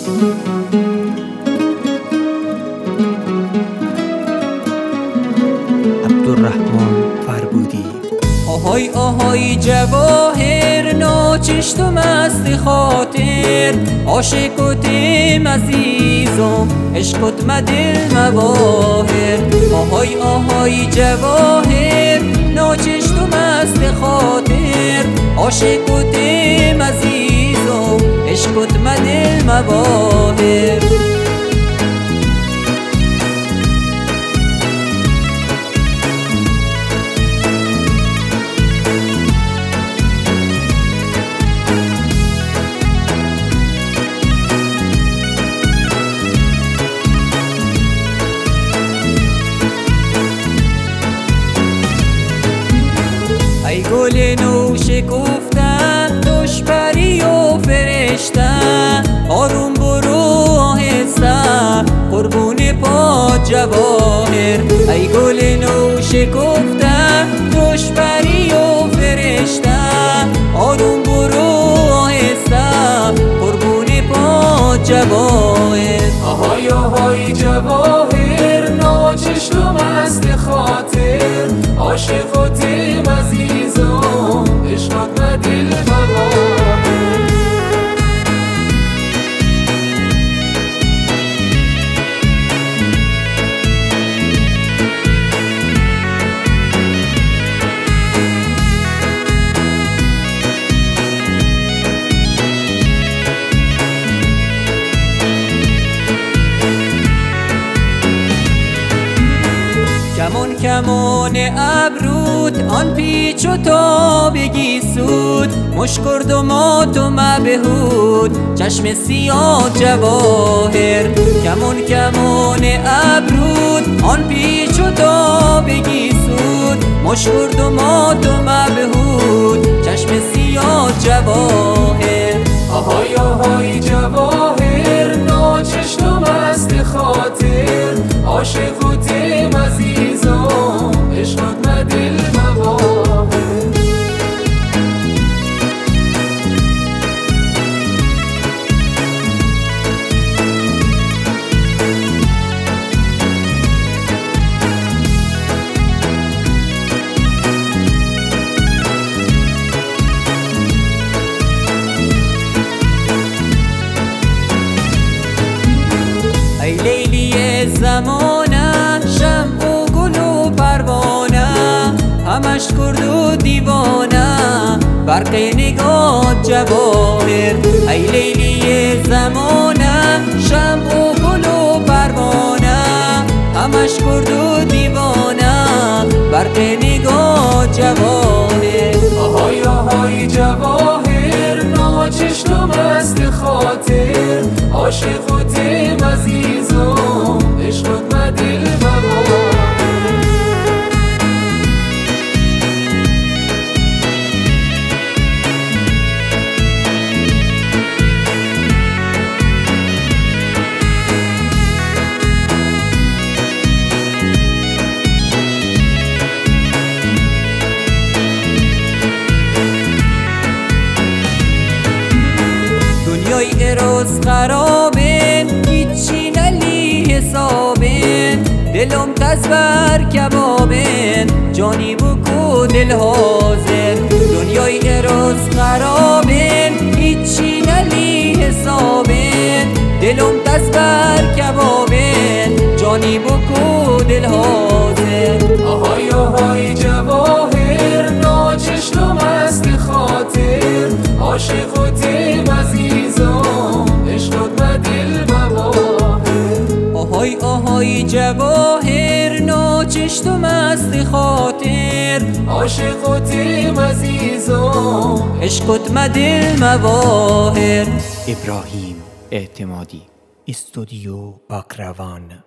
عبدالرحمن فربودی. آهای آهای جواهر، ناچشت و مست خاطر، عاشق و تیم عزیزم، عشقت مدل مواهر. آهای آهای جواهر، ناچشت و مست خاطر، عاشق و تیم عزیزم، عشقت مدل مواهر. ای گل نو شکفتن، توش پری و فرشتن، آروم برو آهسته قربون پا جواهر. ای گل نو شکفتن، توش پری و فرشتن، آروم برو آهسته قربون پا جواهر. آهای آهای جواهر، ناچشت و مست خاطر، عاشق و تیم عزیزم، عشقت مدل مواهر. کمان کمان ابرود، آن پیچ و تابگی سود، مشکرد و مات و مبهود، چشم سیاه جواهر. کمان کمان ابرود، آن پیچ و تابگی سود، مشکرد و مات و مبهود، چشم سیاه جواهر. آهای آهای جواهر، ناچشت و مست خاطر، عاشق و تیم عزیزم، عشقت مدل مواهر. ای لیلی زمانه، شمع و گل و پروانه، همش کرد و دیوانه، برق نگاه جواهر. ای لیلی زمانه، شمع و گل و پروانه، همش کرد و دیوانه، برق نگاه جواهر. آهای آهای جواهر، ناچشت و مست خاطر، عاشق و تیم عزیزم، عشقت مدل مواهر. دنیای اروز خرابه، هیچی نلی حسابه، دلم تزبر کبابه، جانی بکو دل حاضر. دنیای اروز خرابه، هیچی نلی حسابه، دلم تزبر کبابه، جانی بکو دل حاضر. آهای آهای جواهر، ناچشت و مست خاطر، عاشق و تیم عزیزم، عشقت مدل مواهر. آهای آهای جواهر، ناچشت و مست خاطر، عاشق و تیم عزیزم، عشقت مدل مواهر. ابراهیم اعتمادی، استودیو باکروان.